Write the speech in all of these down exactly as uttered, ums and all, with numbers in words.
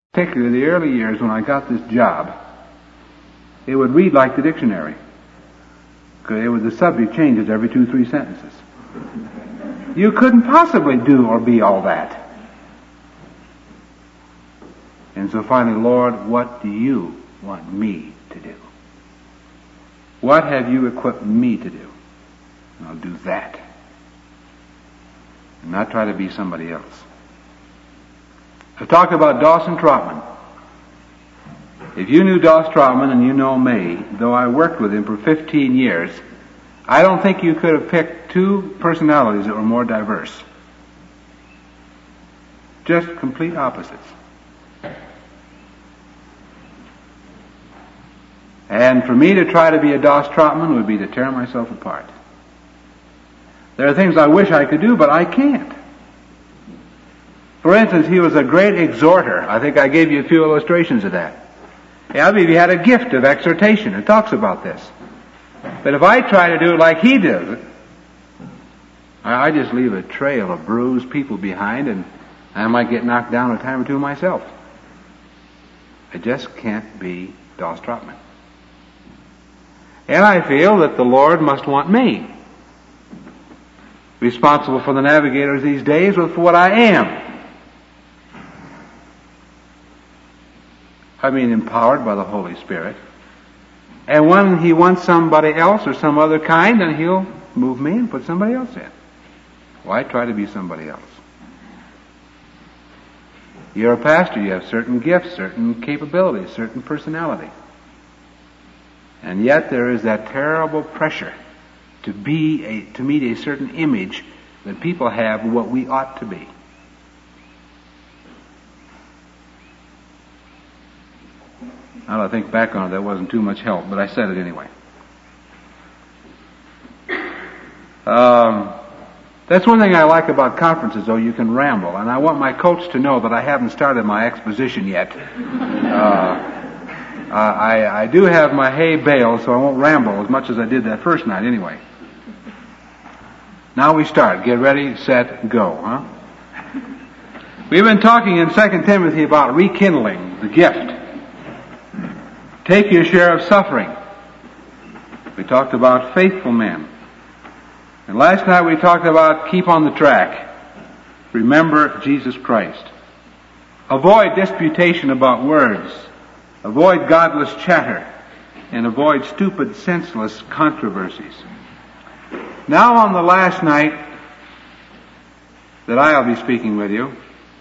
Particularly the early years when I got this job, it would read like the dictionary. Because it was, the subject changes every two, three sentences. You couldn't possibly do or be all that. And so finally, Lord, what do you want me to do? What have you equipped me to do? And I'll do that. And not try to be somebody else. I've talked about Dawson Trotman. If you knew Dawson Trotman and you know me, though I worked with him for fifteen years, I don't think you could have picked two personalities that were more diverse. Just complete opposites. And for me to try to be a Doss Trotman would be to tear myself apart. There are things I wish I could do, but I can't. For instance, he was a great exhorter. I think I gave you a few illustrations of that. Yeah, I believe he had a gift of exhortation. It talks about this. But if I try to do it like he does it, I just leave a trail of bruised people behind, and I might get knocked down a time or two myself. I just can't be Doss Trotman. And I feel that the Lord must want me responsible for the navigators these days with what I am. I mean, empowered by the Holy Spirit. And when he wants somebody else or some other kind, then he'll move me and put somebody else in. Why try to be somebody else? You're a pastor. You have certain gifts, certain capabilities, certain personality. And yet there is that terrible pressure to be a, to meet a certain image that people have of what we ought to be. Now that I think back on it, that wasn't too much help, but I said it anyway. Um, that's one thing I like about conferences, though. You can ramble, and I want my coach to know that I haven't started my exposition yet. Uh, uh, I, I do have my hay baled, so I won't ramble as much as I did that first night anyway. Now we start. Get ready, set, go, huh? We've been talking in Second Timothy about rekindling the gift. Take your share of suffering. We talked about faithful men. And last night we talked about keep on the track. Remember Jesus Christ. Avoid disputation about words. Avoid godless chatter. And avoid stupid, senseless controversies. Now on the last night that I'll be speaking with you,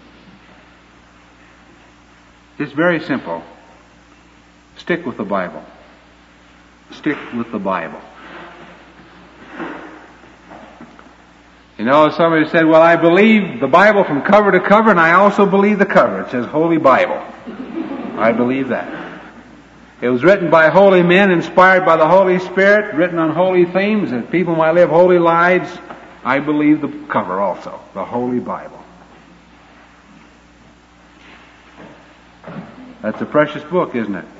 it's very simple. Stick with the Bible. Stick with the Bible. You know, somebody said, well, I believe the Bible from cover to cover, and I also believe the cover. It says Holy Bible. I believe that. It was written by holy men, inspired by the Holy Spirit, written on holy themes, that people might live holy lives. I believe the cover also, the Holy Bible. That's a precious book, isn't it?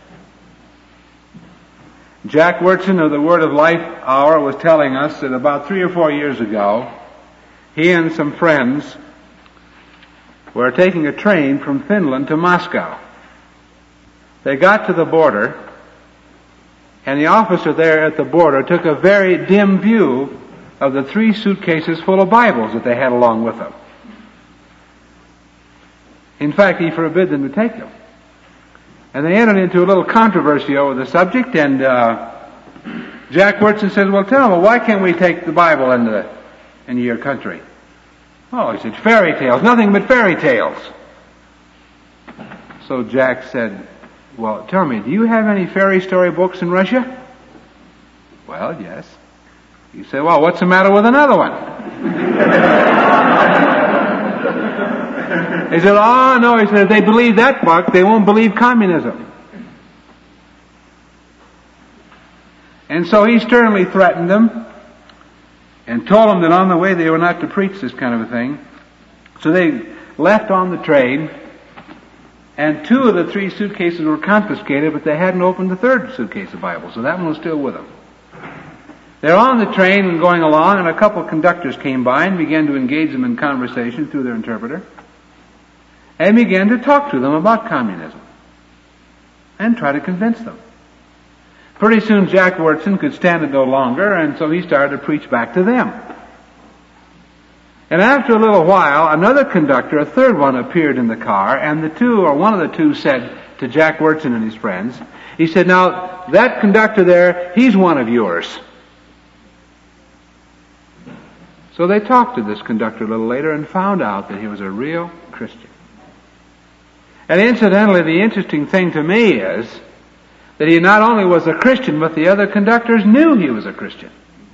Jack Wyrtzen of the Word of Life Hour was telling us that about three or four years ago, he and some friends were taking a train from Finland to Moscow. They got to the border, and the officer there at the border took a very dim view of the three suitcases full of Bibles that they had along with them. In fact, he forbid them to take them. And they entered into a little controversy over the subject, and uh, Jack Wyrtzen says, well, tell them, well, why can't we take the Bible into, the, into your country? Oh, he said, fairy tales, nothing but fairy tales. So Jack said, well, tell me, do you have any fairy story books in Russia? Well, yes. He said, well, what's the matter with another one? He said, oh, no, he said, if they believe that book, they won't believe communism. And so he sternly threatened them and told them that on the way they were not to preach this kind of a thing. So they left on the train, and two of the three suitcases were confiscated, but they hadn't opened the third suitcase of Bibles, so that one was still with them. They're on the train and going along, and a couple of conductors came by and began to engage them in conversation through their interpreter. and began to talk to them about communism and try to convince them. Pretty soon Jack Wyrtzen could stand it no longer, and so he started to preach back to them. And after a little while, another conductor, a third one, appeared in the car, and the two, or one of the two, said to Jack Wyrtzen and his friends, he said, "Now, that conductor there, he's one of yours." So they talked to this conductor a little later and found out that he was a real Christian. And incidentally, the interesting thing to me is that he not only was a Christian, but the other conductors knew he was a Christian.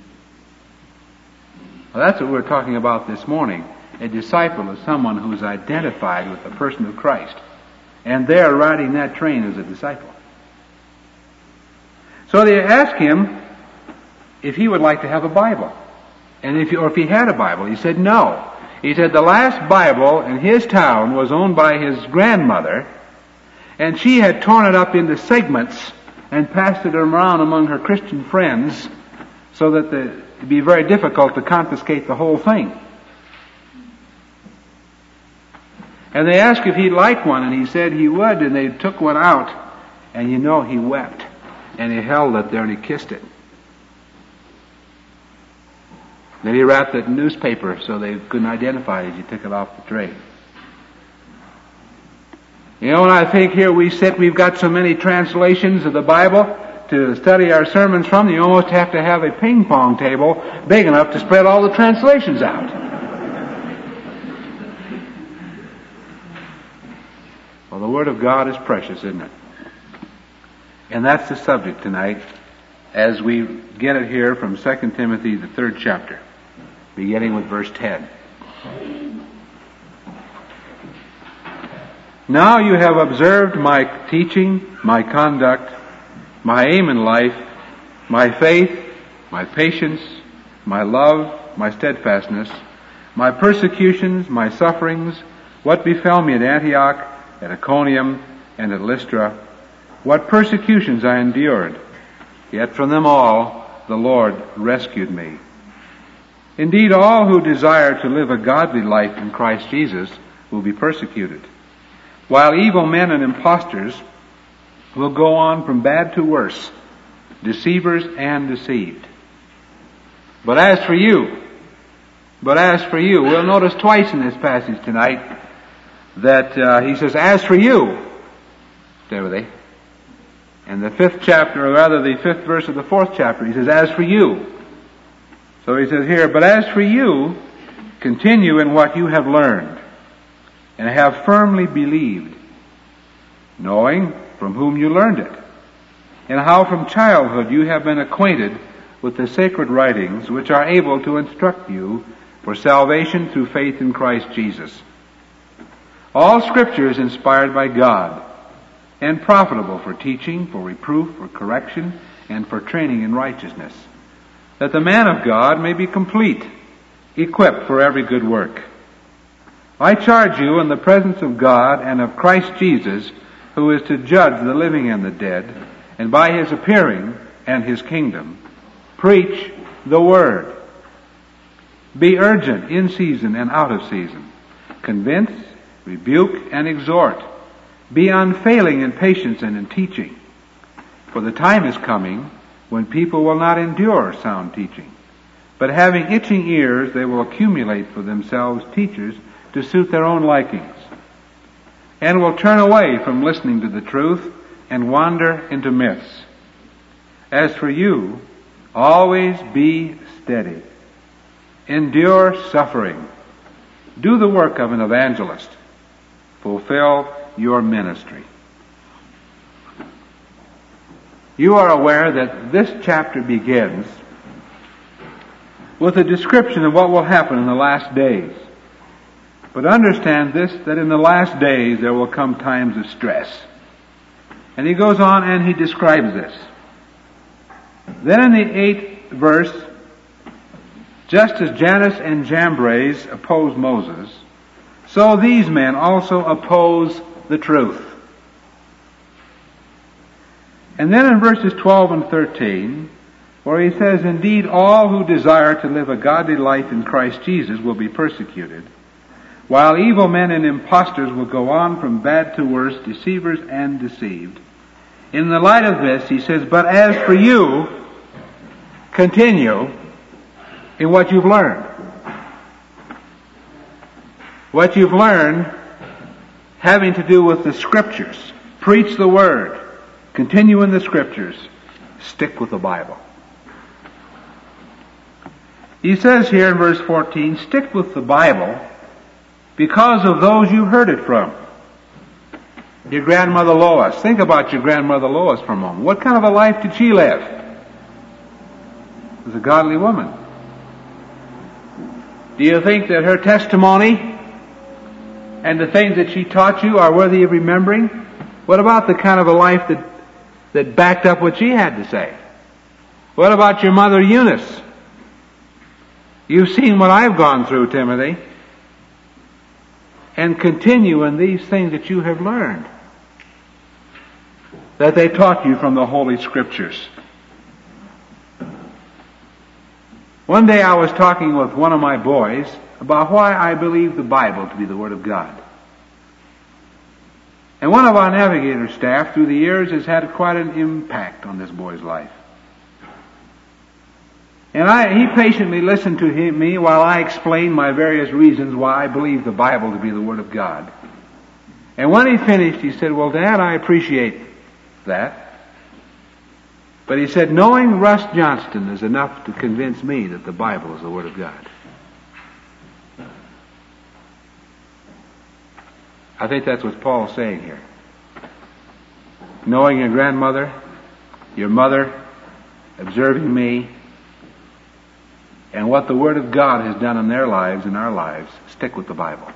Well, that's what we're talking about this morning. A disciple is someone who is identified with the person of Christ. And they're riding that train as a disciple. So they asked him if he would like to have a Bible. And if, or if he had a Bible. He said no. He said the last Bible in his town was owned by his grandmother, and she had torn it up into segments and passed it around among her Christian friends so that the, it'd be very difficult to confiscate the whole thing. And they asked if he'd like one, and he said he would, and they took one out, and you know, he wept. And he held it there and he kissed it. Then he wrapped it in newspaper so they couldn't identify it as he took it off the tray. You know, when I think here we sit, we've got so many translations of the Bible to study our sermons from, you almost have to have a ping pong table big enough to spread all the translations out. Well, the Word of God is precious, isn't it? And that's the subject tonight as we get it here from Second Timothy, the third chapter, beginning with verse ten. Now you have observed my teaching, my conduct, my aim in life, my faith, my patience, my love, my steadfastness, my persecutions, my sufferings, what befell me at Antioch, at Iconium, and at Lystra, what persecutions I endured, yet from them all the Lord rescued me. Indeed, all who desire to live a godly life in Christ Jesus will be persecuted, while evil men and impostors will go on from bad to worse, deceivers and deceived. But as for you, but as for you, we'll notice twice in this passage tonight that uh, he says, as for you, stay with me. In the fifth chapter, or rather the fifth verse of the fourth chapter, he says, as for you. So he says here, but as for you, continue in what you have learned, and have firmly believed, knowing from whom you learned it, and how from childhood you have been acquainted with the sacred writings which are able to instruct you for salvation through faith in Christ Jesus. All Scripture is inspired by God, and profitable for teaching, for reproof, for correction, and for training in righteousness, that the man of God may be complete, equipped for every good work. I charge you in the presence of God and of Christ Jesus, who is to judge the living and the dead, and by his appearing and his kingdom, preach the word. Be urgent in season and out of season. Convince, rebuke, and exhort. Be unfailing in patience and in teaching. For the time is coming when people will not endure sound teaching, but having itching ears, they will accumulate for themselves teachers to suit their own likings, and will turn away from listening to the truth and wander into myths. As for you, always be steady. Endure suffering. Do the work of an evangelist. Fulfill your ministry. You are aware that this chapter begins with a description of what will happen in the last days. But understand this, that in the last days there will come times of stress. And he goes on and he describes this. Then in the eighth verse, just as Jannes and Jambres opposed Moses, so these men also oppose the truth. And then in verses twelve and thirteen, where he says, indeed all who desire to live a godly life in Christ Jesus will be persecuted, while evil men and impostors will go on from bad to worse, deceivers and deceived. In the light of this, he says, but as for you, continue in what you've learned. What you've learned having to do with the Scriptures. Preach the Word. Continue in the Scriptures. Stick with the Bible. He says here in verse fourteen, stick with the Bible because of those you heard it from. Your grandmother Lois. Think about your grandmother Lois for a moment. What kind of a life did she live? She was a godly woman. Do you think that her testimony and the things that she taught you are worthy of remembering? What about the kind of a life that, that backed up what she had to say? What about your mother Eunice? You've seen what I've gone through, Timothy. And continue in these things that you have learned, that they taught you from the Holy Scriptures. One day I was talking with one of my boys about why I believe the Bible to be the Word of God. And one of our navigator staff through the years has had quite an impact on this boy's life. And I, he patiently listened to him, me while I explained my various reasons why I believe the Bible to be the Word of God. And when he finished, he said, well, Dad, I appreciate that. But he said, knowing Russ Johnston is enough to convince me that the Bible is the Word of God. I think that's what Paul's saying here. Knowing your grandmother, your mother, observing me, and what the Word of God has done in their lives and our lives, stick with the Bible.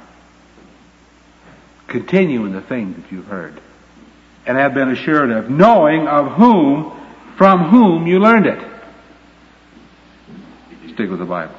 Continue in the things that you've heard and have been assured of, knowing of whom, from whom you learned it. Stick with the Bible.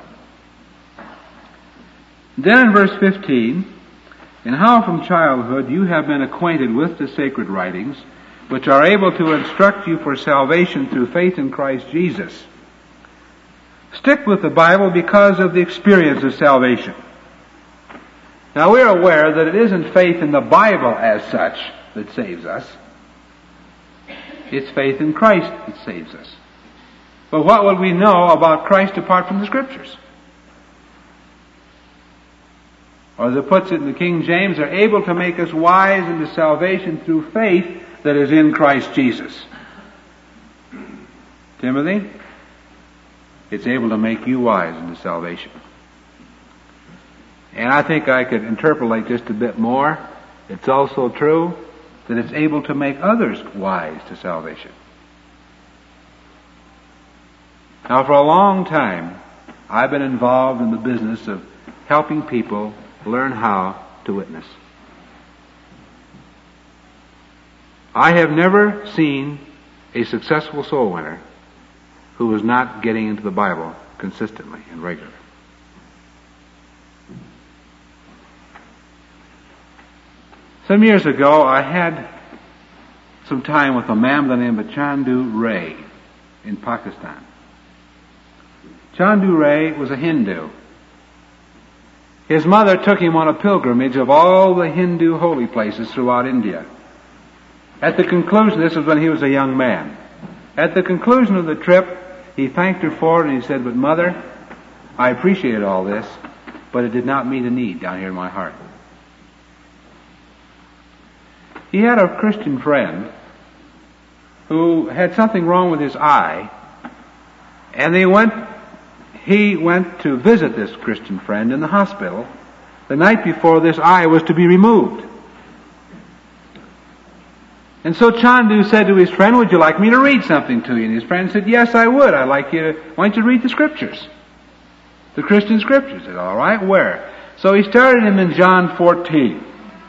Then in verse fifteen, and how from childhood you have been acquainted with the sacred writings, which are able to instruct you for salvation through faith in Christ Jesus. Stick with the Bible because of the experience of salvation. Now we're aware that it isn't faith in the Bible as such that saves us. It's faith in Christ that saves us. But what would we know about Christ apart from the Scriptures? Or as it puts it in the King James, are able to make us wise into salvation through faith that is in Christ Jesus. Timothy? It's able to make you wise into salvation. And I think I could interpolate just a bit more. It's also true that it's able to make others wise to salvation. Now, for a long time, I've been involved in the business of helping people learn how to witness. I have never seen a successful soul winner who was not getting into the Bible consistently and regularly. Some years ago, I had some time with a man by the name of Chandu Ray in Pakistan. Chandu Ray was a Hindu. His mother took him on a pilgrimage of all the Hindu holy places throughout India. At the conclusion, this was when he was a young man. At the conclusion of the trip, he thanked her for it and he said, but Mother, I appreciated all this, but it did not meet a need down here in my heart. He had a Christian friend who had something wrong with his eye, and they went, he went to visit this Christian friend in the hospital the night before this eye was to be removed. And so Chandu said to his friend, would you like me to read something to you? And his friend said, yes, I would. I'd like you to, why don't you read the Scriptures? The Christian Scriptures. He said, all right, where? So he started him in John fourteen.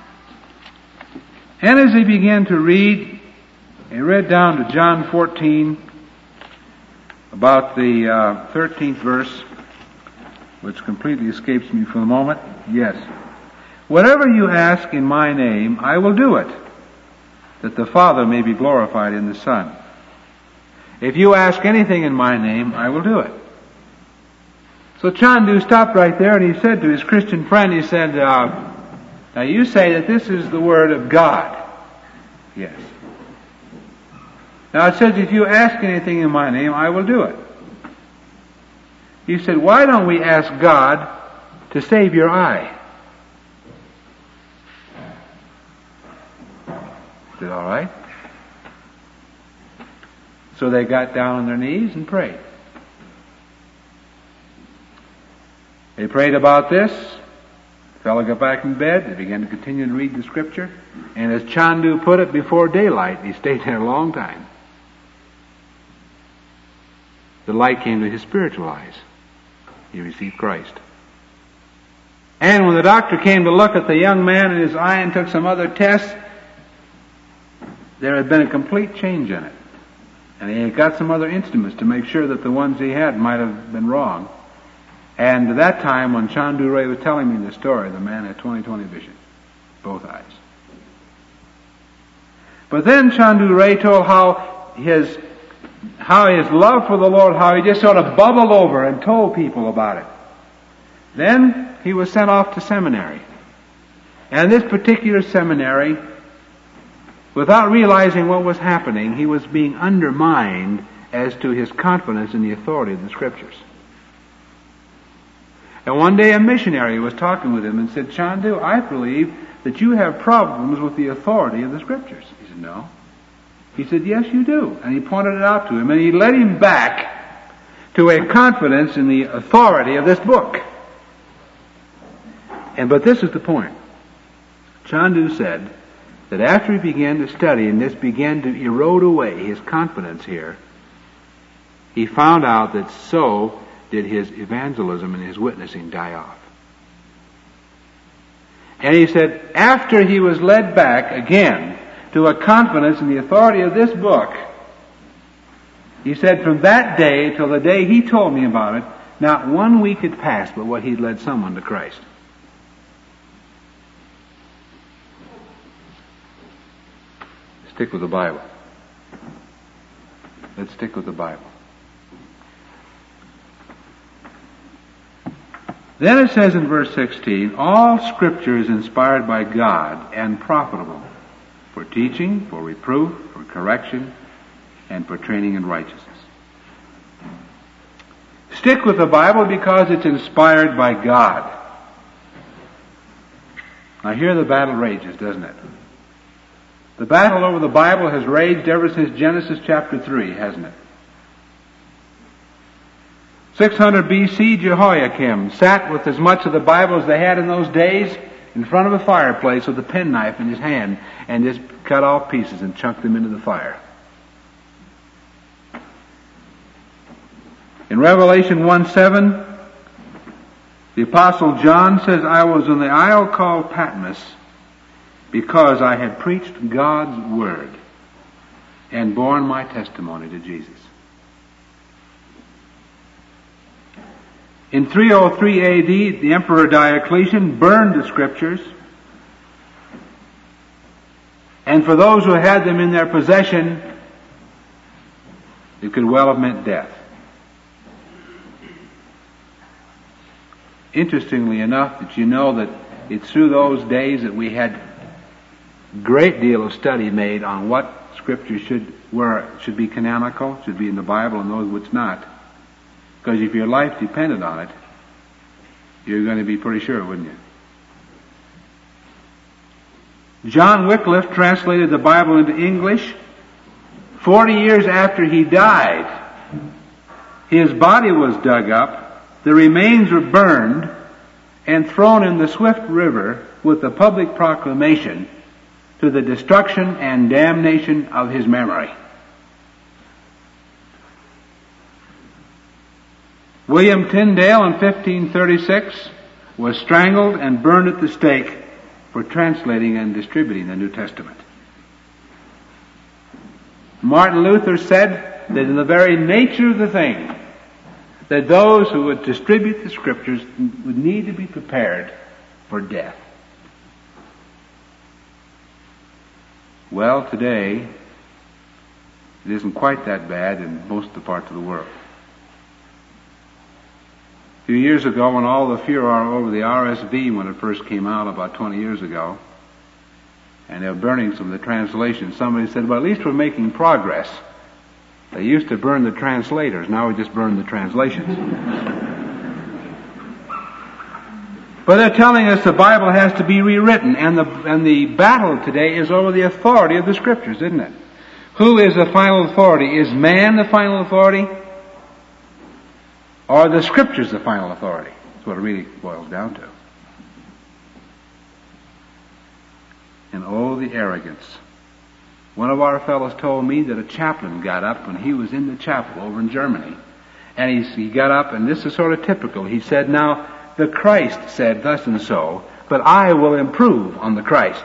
And as he began to read, he read down to John fourteen, about the uh, thirteenth verse, which completely escapes me for the moment. Yes. Whatever you ask in my name, I will do it, that the Father may be glorified in the Son. If you ask anything in my name, I will do it. So Chandu stopped right there and he said to his Christian friend, he said, uh, now you say that this is the Word of God. Yes. Now it says, if you ask anything in my name, I will do it. He said, why don't we ask God to save your eye? I said, all right. So they got down on their knees and prayed. They prayed about this. The fellow got back in bed. They began to continue to read the Scripture. And as Chandu put it, before daylight, he stayed there a long time. The light came to his spiritual eyes. He received Christ. And when the doctor came to look at the young man in his eye and took some other tests, there had been a complete change in it. And he had got some other instruments to make sure that the ones he had might have been wrong. And at that time, when Chandu Ray was telling me the story, the man had twenty twenty vision, both eyes. But then Chandu Ray told how his how his love for the Lord, how he just sort of bubbled over and told people about it. Then he was sent off to seminary. And this particular seminary, without realizing what was happening, he was being undermined as to his confidence in the authority of the Scriptures. And one day a missionary was talking with him and said, Chandu, I believe that you have problems with the authority of the Scriptures. He said, no. He said, yes, you do. And he pointed it out to him, and he led him back to a confidence in the authority of this book. And but this is the point. Chandu said that after he began to study and this began to erode away his confidence here, he found out that so did his evangelism and his witnessing die off. And he said, after he was led back again to a confidence in the authority of this book, he said, from that day till the day he told me about it, not one week had passed but what he'd led someone to Christ. Stick with the Bible. Let's stick with the Bible. Then it says in verse sixteen, all Scripture is inspired by God and profitable for teaching, for reproof, for correction, and for training in righteousness. Stick with the Bible because it's inspired by God. Now here the battle rages, doesn't it? The battle over the Bible has raged ever since Genesis chapter three, hasn't it? six hundred B C, Jehoiakim sat with as much of the Bible as they had in those days in front of a fireplace with a penknife in his hand and just cut off pieces and chucked them into the fire. In Revelation one seven, the Apostle John says, I was in the isle called Patmos because I had preached God's word and borne my testimony to Jesus. In three oh three A D, the Emperor Diocletian burned the Scriptures, and for those who had them in their possession, it could well have meant death. Interestingly enough, that you know that it's through those days that we had a great deal of study made on what Scripture should, where should be canonical, should be in the Bible, and those which not. Because if your life depended on it, you're going to be pretty sure, wouldn't you? John Wycliffe translated the Bible into English forty years after he died. His body was dug up, the remains were burned, and thrown in the swift river with the public proclamation to the destruction and damnation of his memory. William Tyndale in fifteen thirty-six was strangled and burned at the stake for translating and distributing the New Testament. Martin Luther said that in the very nature of the thing, that those who would distribute the Scriptures would need to be prepared for death. Well, today, it isn't quite that bad in most of the parts of the world. A few years ago, when all the furor over the R S V when it first came out about twenty years ago, and they were burning some of the translations, somebody said, well, at least we're making progress. They used to burn the translators, now we just burn the translations. But they're telling us the Bible has to be rewritten, and the, and the battle today is over the authority of the Scriptures, isn't it? Who is the final authority? Is man the final authority? Or the Scriptures the final authority? That's what it really boils down to. And oh, the arrogance. One of our fellows told me that a chaplain got up when he was in the chapel over in Germany. And he, he got up, and this is sort of typical. He said, now, the Christ said thus and so, but I will improve on the Christ.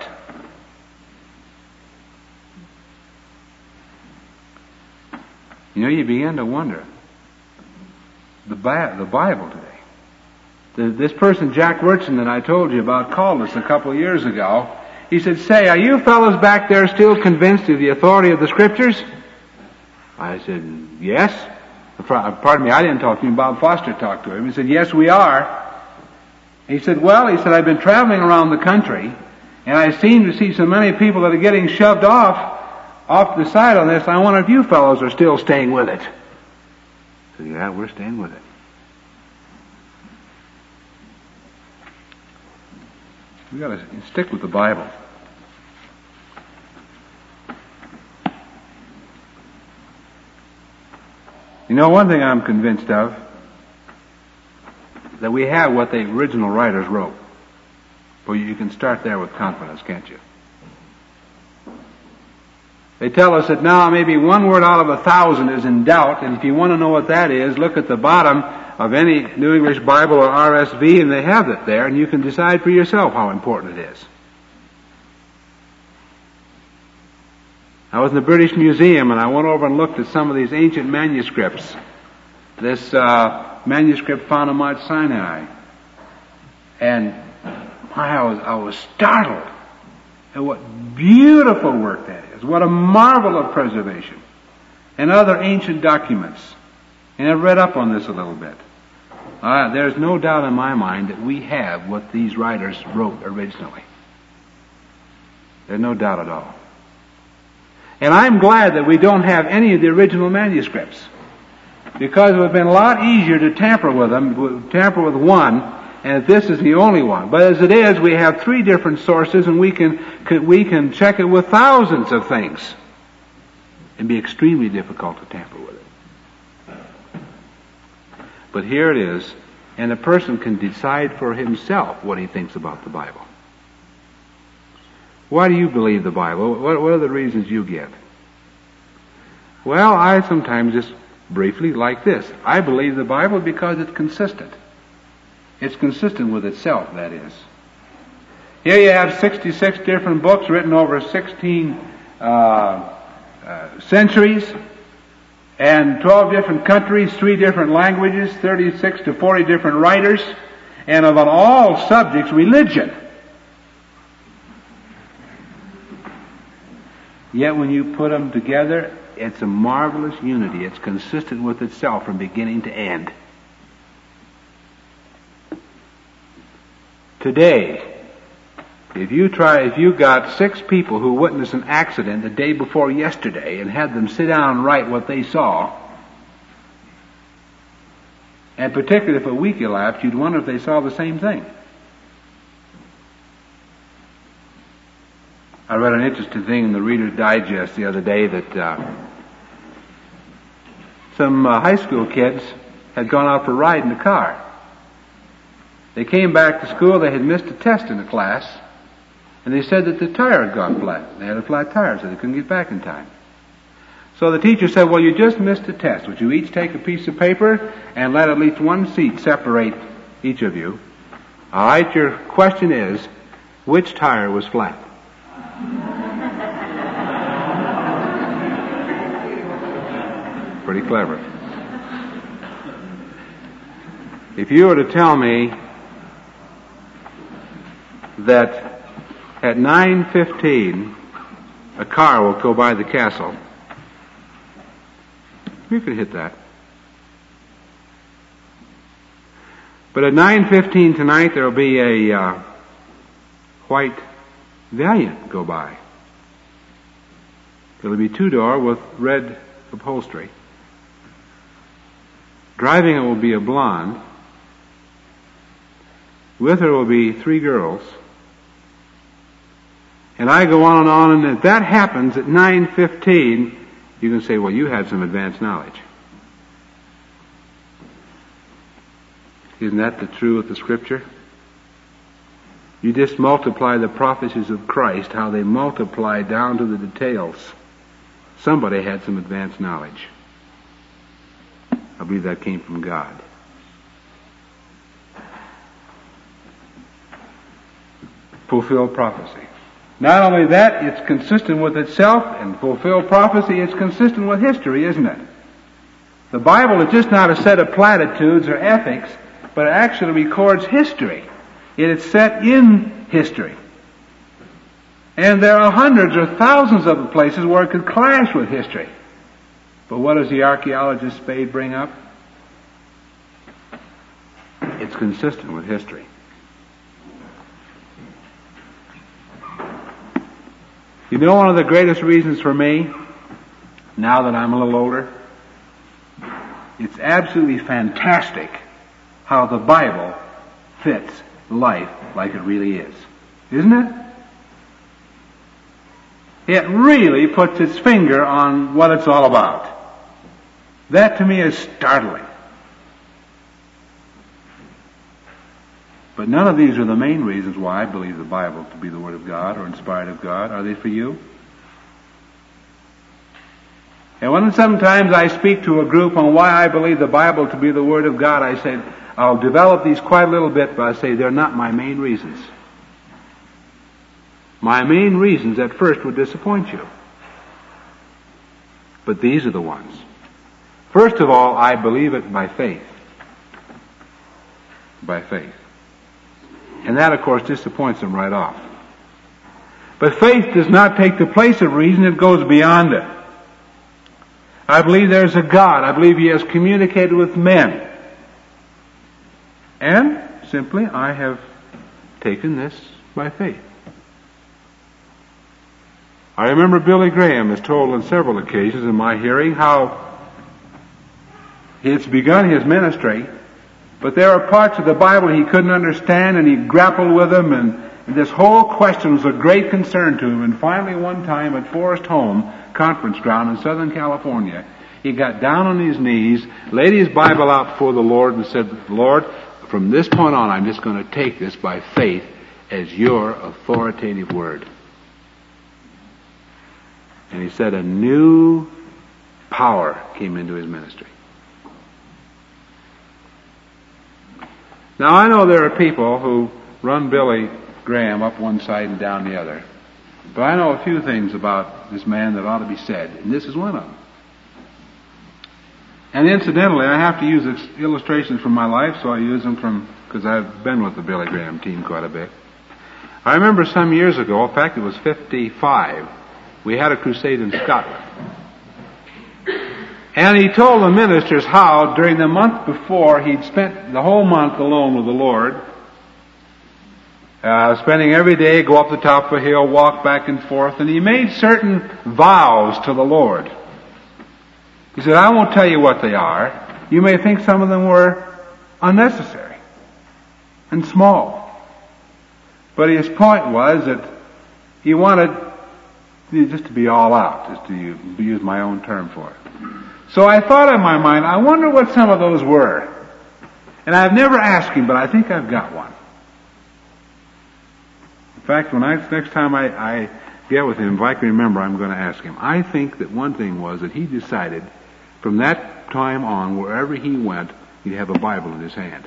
You know, you begin to wonder. The, Bi- the Bible today. The, this person, Jack Wurtson, that I told you about, called us a couple of years ago. He said, say, are you fellows back there still convinced of the authority of the Scriptures? I said, yes. Pardon me, I didn't talk to him. Bob Foster talked to him. He said, yes, we are. He said, well, he said, I've been traveling around the country, and I seem to see so many people that are getting shoved off, off the side on this. I wonder if you fellows are still staying with it. I said, yeah, we're staying with it. We've got to stick with the Bible. You know, one thing I'm convinced of, that we have what the original writers wrote. Well, you can start there with confidence, can't you? They tell us that now maybe one word out of a thousand is in doubt, and if you want to know what that is, look at the bottom of any New English Bible or R S V, and they have it there, and you can decide for yourself how important it is. I was in the British Museum, and I went over and looked at some of these ancient manuscripts. This uh, manuscript found on Mount Sinai. And I was, I was startled at what beautiful work that is. What a marvel of preservation. And other ancient documents. And I've read up on this a little bit. Uh, there's no doubt in my mind that we have what these writers wrote originally. There's no doubt at all. And I'm glad that we don't have any of the original manuscripts, because it would have been a lot easier to tamper with them, tamper with one, and if this is the only one. But as it is, we have three different sources, and we can, can we can check it with thousands of things. It'd be extremely difficult to tamper with it. But here it is, and a person can decide for himself what he thinks about the Bible. Why do you believe the Bible? What, what are the reasons you give? Well, I sometimes just briefly like this. I believe the Bible because it's consistent. It's consistent with itself, that is. Here you have sixty-six different books written over sixteen uh, uh, centuries, and twelve different countries, three different languages, thirty-six to forty different writers, and about all subjects, religion. Yet when you put them together, it's a marvelous unity. It's consistent with itself from beginning to end. Today, if you try, if you got six people who witnessed an accident the day before yesterday and had them sit down and write what they saw, and particularly if a week elapsed, you'd wonder if they saw the same thing. I read an interesting thing in the Reader's Digest the other day that uh, some uh, high school kids had gone out for a ride in the car. They came back to school, they had missed a test in the class, and they said that the tire had gone flat. They had a flat tire, so they couldn't get back in time. So the teacher said, well, you just missed a test. Would you each take a piece of paper and let at least one seat separate each of you? All right, your question is, which tire was flat? Pretty clever. If you were to tell me that at nine fifteen a car will go by the castle, you could hit that. But at nine fifteen tonight, there will be a uh, white Valiant go by. It'll be two-door with red upholstery. Driving it will be a blonde. With her will be three girls. And I go on and on, and if that happens at nine fifteen, you can say, well, you had some advanced knowledge. Isn't that the truth of the Scripture? You just multiply the prophecies of Christ, how they multiply down to the details. Somebody had some advanced knowledge. I believe that came from God. Fulfilled prophecy. Not only that, it's consistent with itself, and fulfilled prophecy is consistent with history, isn't it? The Bible is just not a set of platitudes or ethics, but it actually records history. It is set in history. And there are hundreds or thousands of places where it could clash with history. But what does the archaeologist Spade bring up? It's consistent with history. You know one of the greatest reasons for me, now that I'm a little older? It's absolutely fantastic how the Bible fits life like it really is. Isn't it? It really puts its finger on what it's all about. That to me is startling. But none of these are the main reasons why I believe the Bible to be the Word of God or inspired of God. Are they for you? And when sometimes I speak to a group on why I believe the Bible to be the Word of God, I say, I'll develop these quite a little bit, but I say they're not my main reasons. My main reasons at first would disappoint you. But these are the ones. First of all, I believe it by faith. By faith. And that, of course, disappoints them right off. But faith does not take the place of reason, it goes beyond it. I believe there's a God. I believe He has communicated with men. And simply, I have taken this by faith. I remember Billy Graham has told on several occasions in my hearing how he's begun his ministry, but there are parts of the Bible he couldn't understand, and he grappled with them, and, and this whole question was a great concern to him. And finally, one time at Forest Home Conference Ground in Southern California, he got down on his knees, laid his Bible out before the Lord, and said, Lord, from this point on, I'm just going to take this by faith as your authoritative word. And he said a new power came into his ministry. Now, I know there are people who run Billy Graham up one side and down the other. But I know a few things about this man that ought to be said, and this is one of them. And incidentally, I have to use illustrations from my life, so I use them from, because I've been with the Billy Graham team quite a bit. I remember some years ago, in fact it was fifty-five, we had a crusade in Scotland. And he told the ministers how during the month before he'd spent the whole month alone with the Lord, uh, spending every day, go up the top of a hill, walk back and forth, and he made certain vows to the Lord. He said, I won't tell you what they are. You may think some of them were unnecessary and small. But his point was that he wanted just to be all out, just to use my own term for it. So I thought in my mind, I wonder what some of those were. And I've never asked him, but I think I've got one. In fact, when I, next time I, I get with him, if I can remember, I'm going to ask him. I think that one thing was that he decided from that time on, wherever he went, he'd have a Bible in his hand.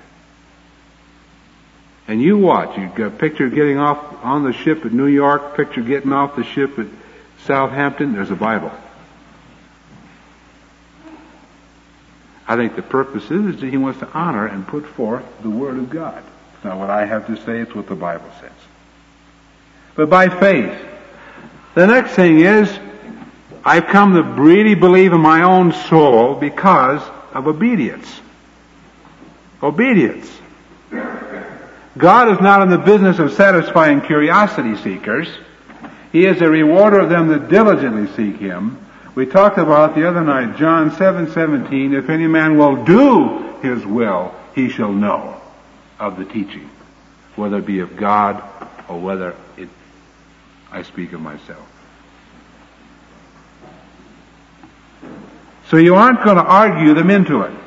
And you watch. You got a picture getting off on the ship at New York, picture getting off the ship at Southampton, there's a Bible. I think the purpose is, is that he wants to honor and put forth the Word of God. It's not what I have to say, it's what the Bible says. But by faith. The next thing is, I've come to really believe in my own soul because of obedience. Obedience. God is not in the business of satisfying curiosity seekers. He is a rewarder of them that diligently seek Him. We talked about the other night, John seven seventeen, if any man will do His will, he shall know of the teaching, whether it be of God or whether it, I speak of myself. So you aren't going to argue them into it.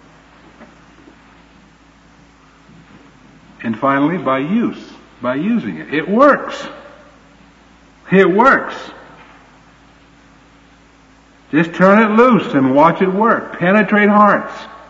And finally, by use, by using it. It works. It works. Just turn it loose and watch it work. Penetrate hearts.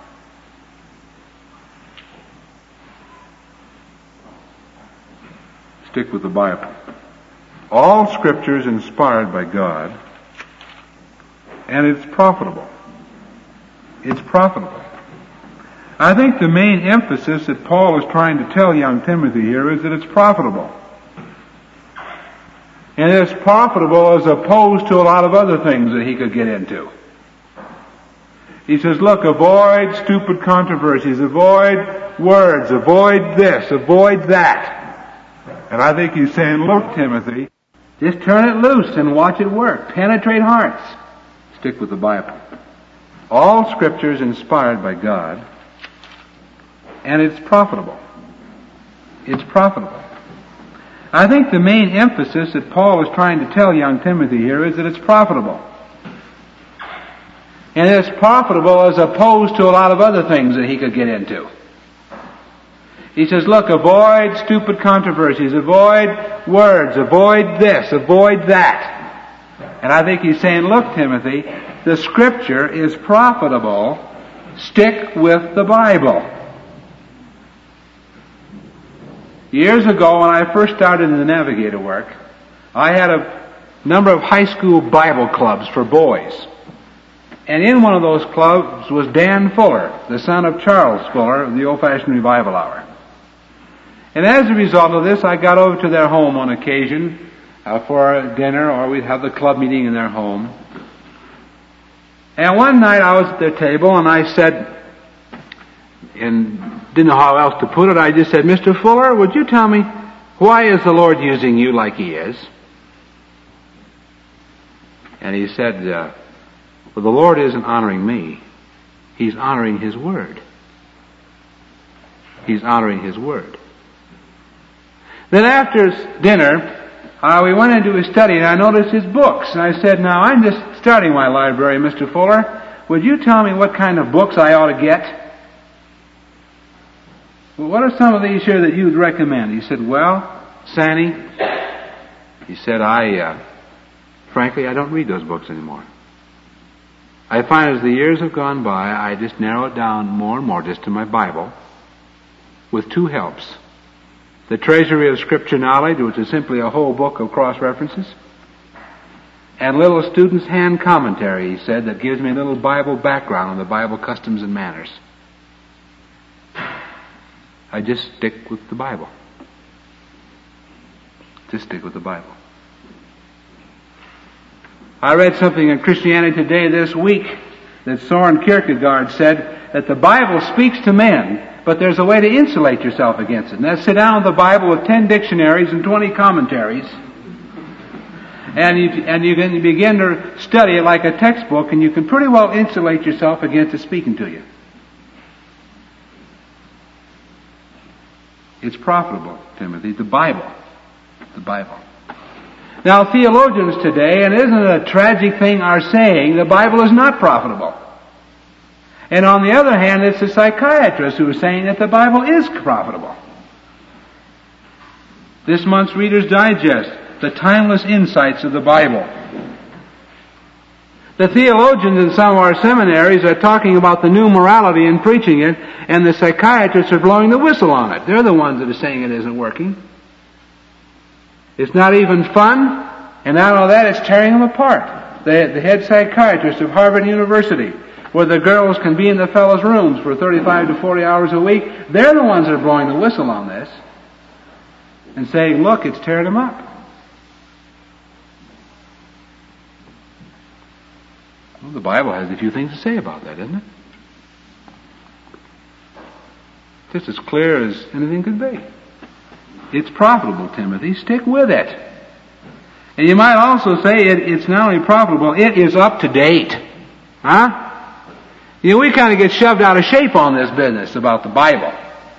Stick with the Bible. All Scripture is inspired by God, and it's profitable. It's profitable. I think the main emphasis that Paul is trying to tell young Timothy here is that it's profitable. And it's profitable as opposed to a lot of other things that he could get into. He says, look, avoid stupid controversies, avoid words, avoid this, avoid that. And I think he's saying, look, Timothy, just turn it loose and watch it work. Penetrate hearts. Stick with the Bible. All Scripture is inspired by God, and it's profitable. It's profitable. I think the main emphasis that Paul is trying to tell young Timothy here is that it's profitable. And it's profitable as opposed to a lot of other things that he could get into. He says, look, avoid stupid controversies, avoid words, avoid this, avoid that. And I think he's saying, look, Timothy, the Scripture is profitable. Stick with the Bible. Years ago, when I first started in the navigator work, I had a number of high school Bible clubs for boys. And in one of those clubs was Dan Fuller, the son of Charles Fuller of the Old-Fashioned Revival Hour. And as a result of this, I got over to their home on occasion uh, for dinner, or we'd have the club meeting in their home. And one night I was at their table and I said, and didn't know how else to put it, I just said, Mister Fuller, would you tell me, why is the Lord using you like He is? And he said, uh, well, the Lord isn't honoring me. He's honoring His Word. He's honoring His Word. Then after dinner, uh, we went into his study and I noticed his books. And I said, now I'm just starting my library, Mister Fuller. Would you tell me what kind of books I ought to get? Well, what are some of these here that you would recommend? He said, well, Sandy, he said, I, uh, frankly, I don't read those books anymore. I find as the years have gone by, I just narrow it down more and more just to my Bible with two helps. The Treasury of Scripture Knowledge, which is simply a whole book of cross-references, and Little Student's Hand Commentary, he said, that gives me a little Bible background on the Bible customs and manners. I just stick with the Bible. Just stick with the Bible. I read something in Christianity Today this week that Soren Kierkegaard said that the Bible speaks to men, but there's a way to insulate yourself against it. And that's sit down with the Bible with ten dictionaries and twenty commentaries. And you, and you can begin to study it like a textbook, and you can pretty well insulate yourself against it speaking to you. It's profitable, Timothy. The Bible. The Bible. Now, theologians today, and isn't it a tragic thing, are saying the Bible is not profitable. And on the other hand, it's the psychiatrists who are saying that the Bible is profitable. This month's Reader's Digest, the timeless insights of the Bible. The theologians in some of our seminaries are talking about the new morality and preaching it, and the psychiatrists are blowing the whistle on it. They're the ones that are saying it isn't working. It's not even fun, and not only that, it's tearing them apart. The, the head psychiatrist of Harvard University, where the girls can be in the fellows' rooms for thirty-five to forty hours a week, they're the ones that are blowing the whistle on this and saying, look, it's tearing them up. Well, the Bible has a few things to say about that, doesn't it? Just as clear as anything could be. It's profitable, Timothy. Stick with it. And you might also say it, it's not only profitable, it is up to date. Huh? You know, we kind of get shoved out of shape on this business about the Bible.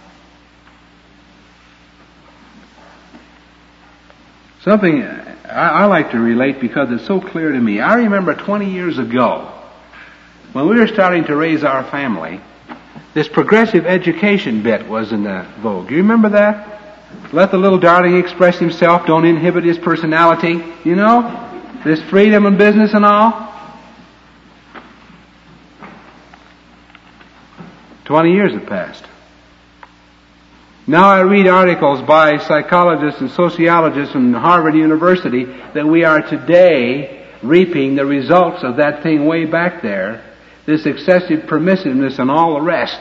Something I, I like to relate because it's so clear to me. I remember twenty years ago, when we were starting to raise our family, this progressive education bit was in the vogue. You remember that? Let the little darling express himself, don't inhibit his personality, you know? This freedom in business and all. Twenty years have passed. Now I read articles by psychologists and sociologists from Harvard University that we are today reaping the results of that thing way back there, this excessive permissiveness and all the rest.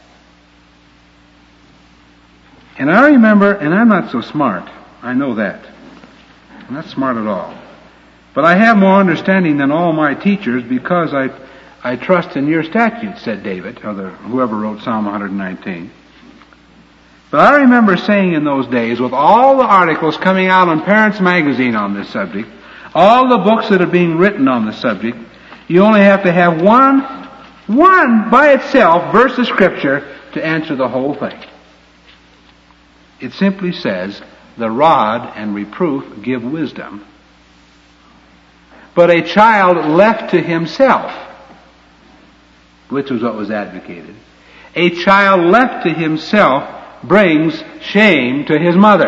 And I remember, and I'm not so smart, I know that. I'm not smart at all. But I have more understanding than all my teachers because I I trust in your statutes, said David, or the, whoever wrote Psalm one nineteen. But I remember saying in those days, with all the articles coming out on Parents Magazine on this subject, all the books that are being written on the subject, you only have to have one, one by itself, verse of Scripture to answer the whole thing. It simply says, the rod and reproof give wisdom, but a child left to himself, which was what was advocated, a child left to himself brings shame to his mother.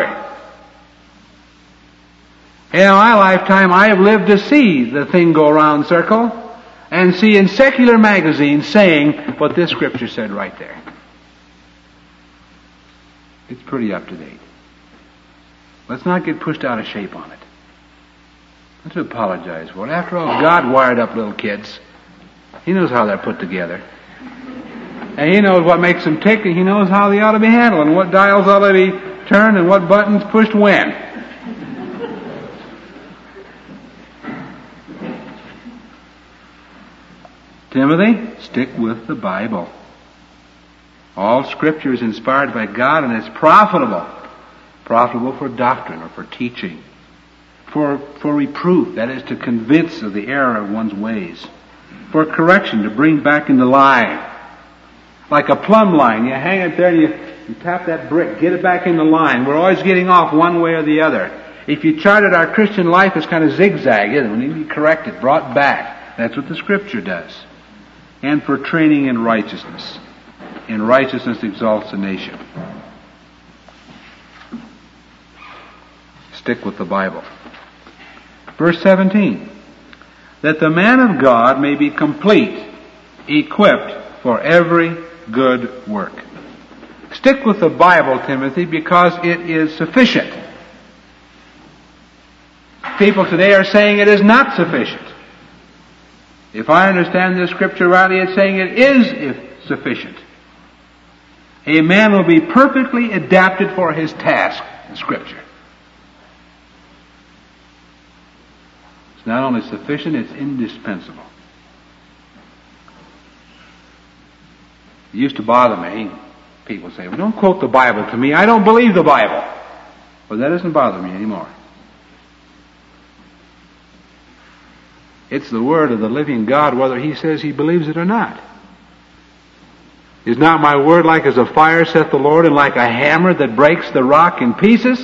In my lifetime, I have lived to see the thing go round circle and see in secular magazines saying what this Scripture said right there. It's pretty up to date. Let's not get pushed out of shape on it. Let's apologize for it. After all, God wired up little kids. He knows how they're put together. And He knows what makes them tick, and He knows how they ought to be handled, and what dials ought to be turned, and what buttons pushed when. Timothy, stick with the Bible. All Scripture is inspired by God, and it's profitable. Profitable for doctrine or for teaching. For, for reproof, that is to convince of the error of one's ways. For correction, to bring back into line. Like a plumb line, you hang it there and you, you tap that brick, get it back into line. We're always getting off one way or the other. If you charted our Christian life as kind of zigzag, isn't it? We need to be corrected, brought back. That's what the Scripture does. And for training in righteousness. In righteousness exalts a nation. Stick with the Bible. Verse seventeen. That the man of God may be complete, equipped for every good work. Stick with the Bible, Timothy, because it is sufficient. People today are saying it is not sufficient. If I understand this Scripture rightly, it's saying it is sufficient. A man will be perfectly adapted for his task, in Scripture. It's not only sufficient, it's indispensable. It used to bother me. People say, well, don't quote the Bible to me. I don't believe the Bible. Well, that doesn't bother me anymore. It's the Word of the living God, whether He says He believes it or not. Is not my word like as a fire, saith the Lord, and like a hammer that breaks the rock in pieces?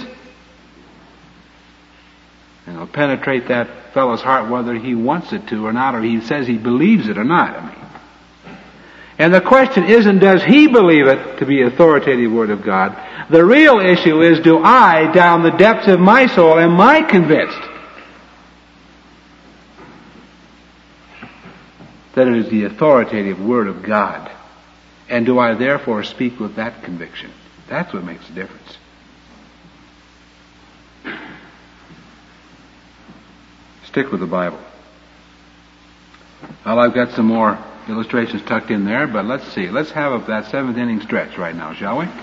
And it'll penetrate that fellow's heart whether he wants it to or not, or he says he believes it or not. I mean. And the question isn't, does he believe it to be authoritative Word of God? The real issue is, do I, down the depths of my soul, am I convinced that it is the authoritative Word of God? And do I therefore speak with that conviction? That's what makes a difference. Stick with the Bible. Well, I've got some more illustrations tucked in there, but let's see. Let's have that seventh inning stretch right now, shall we?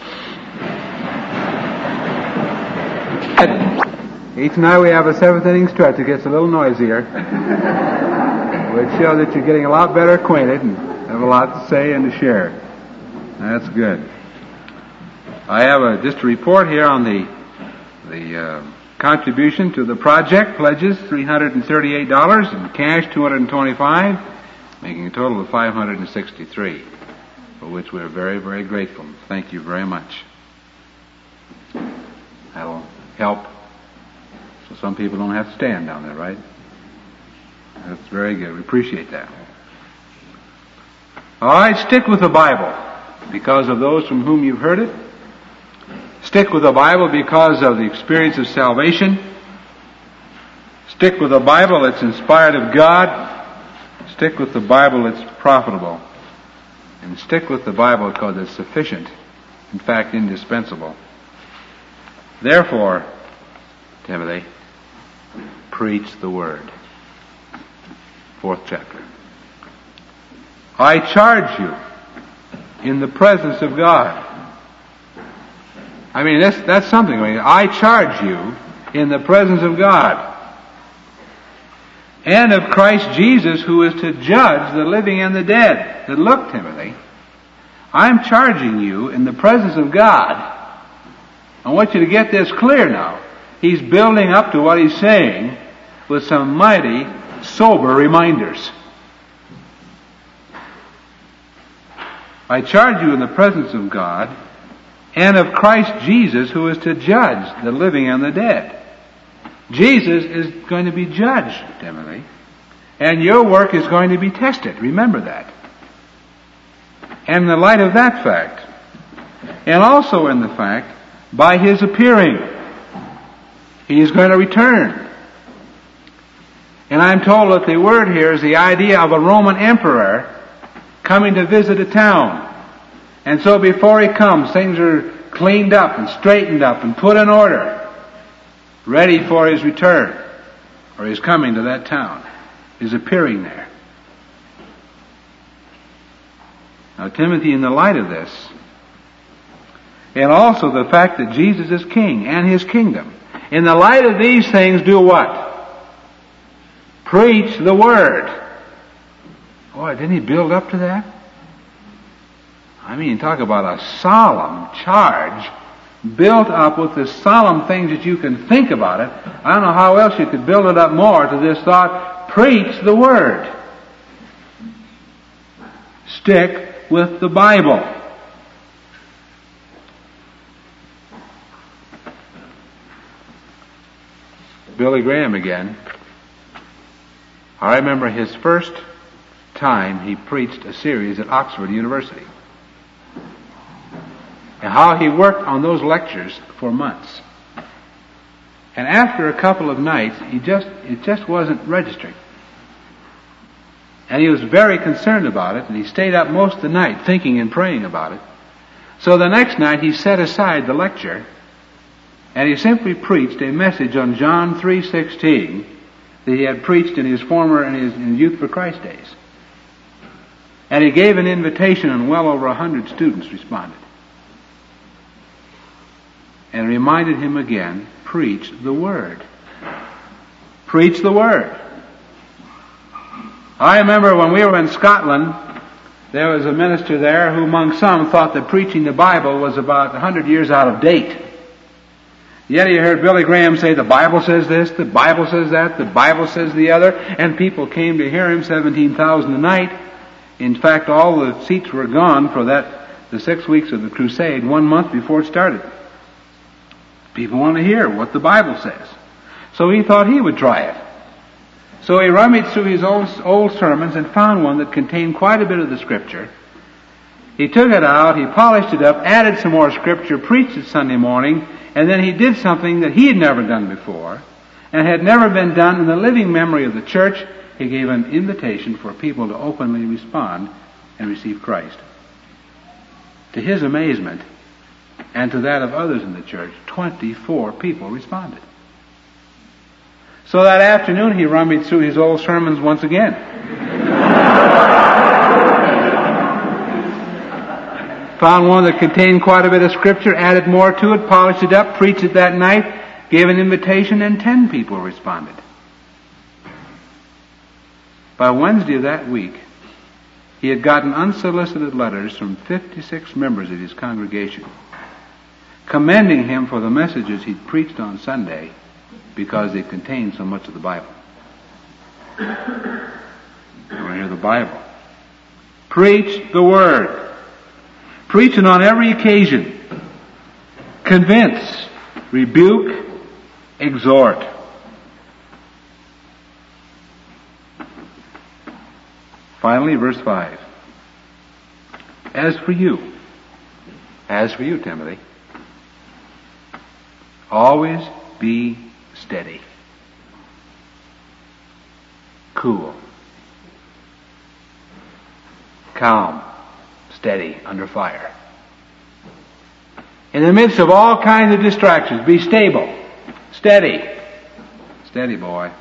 Each night we have a seventh inning stretch. It gets a little noisier. Which shows that you're getting a lot better acquainted and have a lot to say and to share. That's good. I have a, just a report here on the the uh, contribution to the project. Pledges three hundred thirty-eight dollars, and cash two hundred twenty-five dollars, making a total of five hundred sixty-three dollars, for which we're very, very grateful. Thank you very much. That'll help so some people don't have to stand down there, right? That's very good. We appreciate that. All right, stick with the Bible because of those from whom you've heard it. Stick with the Bible because of the experience of salvation. Stick with the Bible, it's inspired of God. Stick with the Bible, it's profitable. And stick with the Bible because it's sufficient, in fact, indispensable. Therefore, Timothy, preach the Word. Fourth chapter. I charge you in the presence of God. I mean, that's, that's something. I, mean, I charge you in the presence of God and of Christ Jesus, who is to judge the living and the dead. Now, look, Timothy, I'm charging you in the presence of God. I want you to get this clear now. He's building up to what he's saying with some mighty, sober reminders. I charge you in the presence of God and of Christ Jesus, who is to judge the living and the dead. Jesus is going to be judged, Timothy, and your work is going to be tested. Remember that. And in the light of that fact, and also in the fact, by his appearing, he is going to return. And I'm told that the word here is the idea of a Roman emperor coming to visit a town. And so before he comes, things are cleaned up and straightened up and put in order, ready for his return, or his coming to that town, his appearing there. Now, Timothy, in the light of this, and also the fact that Jesus is king and his kingdom, in the light of these things, do what? Preach the Word. Boy, didn't he build up to that? I mean, talk about a solemn charge built up with the solemn things that you can think about it. I don't know how else you could build it up more to this thought. Preach the Word. Stick with the Bible. Billy Graham again. I remember his first time he preached a series at Oxford University, and how he worked on those lectures for months. And after a couple of nights, he just it just wasn't registering. And he was very concerned about it, and he stayed up most of the night thinking and praying about it. So the next night he set aside the lecture, and he simply preached a message on John three sixteen that he had preached in his former and his, in his Youth for Christ days. And he gave an invitation, and well over a hundred students responded. And reminded him again, preach the Word. Preach the Word. I remember when we were in Scotland, there was a minister there who among some thought that preaching the Bible was about a hundred years out of date. Yet he heard Billy Graham say, the Bible says this, the Bible says that, the Bible says the other, and people came to hear him, seventeen thousand a night. In fact, all the seats were gone for that, the six weeks of the crusade, one month before it started. People want to hear what the Bible says. So he thought he would try it. So he rummaged through his old, old sermons and found one that contained quite a bit of the Scripture. He took it out, he polished it up, added some more Scripture, preached it Sunday morning, and then he did something that he had never done before and had never been done in the living memory of the church. He gave an invitation for people to openly respond and receive Christ. To his amazement, and to that of others in the church, twenty-four people responded. So that afternoon he rummaged through his old sermons once again. Found one that contained quite a bit of Scripture, added more to it, polished it up, preached it that night, gave an invitation, and ten people responded. By Wednesday of that week, he had gotten unsolicited letters from fifty-six members of his congregation, commending him for the messages he'd preached on Sunday because they contained so much of the Bible. You want to hear the Bible? Preach the Word. Preach it on every occasion. Convince, rebuke, exhort. Finally, verse five. As for you, as for you, Timothy, always be steady, cool, calm, steady under fire. In the midst of all kinds of distractions, be stable, steady, steady boy.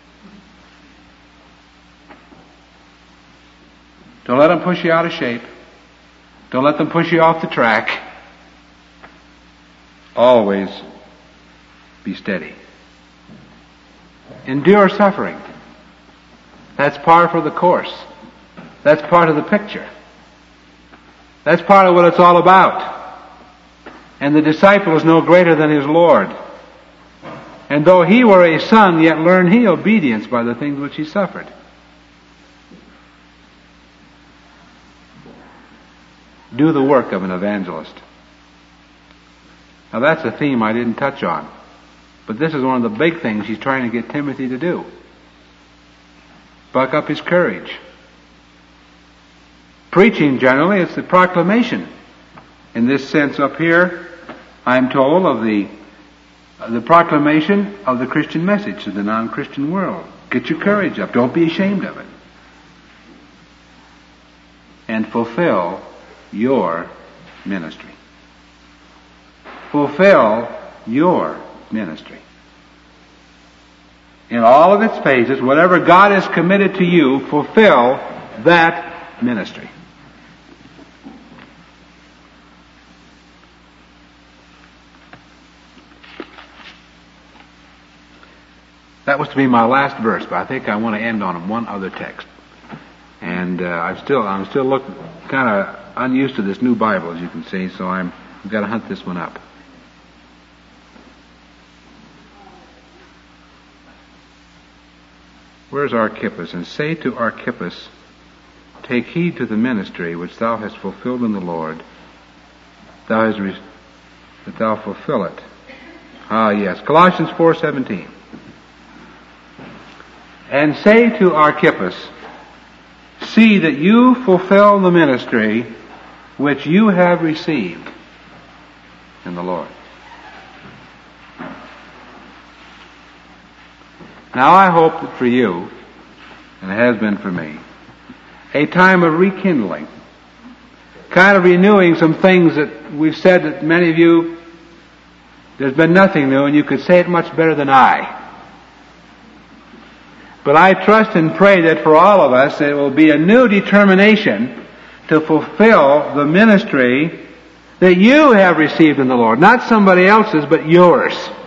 Don't let them push you out of shape. Don't let them push you off the track. Always be steady. Endure suffering. That's part of the course. That's part of the picture. That's part of what it's all about. And the disciple is no greater than his Lord. And though he were a son, yet learned he obedience by the things which he suffered. Do the work of an evangelist. Now that's a theme I didn't touch on. But this is one of the big things he's trying to get Timothy to do. Buck up his courage. Preaching, generally, it's the proclamation. In this sense up here, I'm told of the, of the proclamation of the Christian message to the non-Christian world. Get your courage up. Don't be ashamed of it. And fulfill your ministry. Fulfill your ministry. In all of its phases, whatever God has committed to you, fulfill that ministry. That was to be my last verse, but I think I want to end on one other text. And uh, I'm still I'm still looking kind of unused to this new Bible, as you can see, so I'm I've got to hunt this one up. Where's Archippus? And say to Archippus, take heed to the ministry which thou hast fulfilled in the Lord. Thou hast re- that thou fulfill it. Ah, yes, Colossians four seventeen. And say to Archippus, see that you fulfill the ministry which you have received in the Lord. Now I hope that for you, and it has been for me, a time of rekindling, kind of renewing some things that we've said that many of you, there's been nothing new, and you could say it much better than I. But I trust and pray that for all of us it will be a new determination to fulfill the ministry that you have received in the Lord. Not somebody else's, but yours.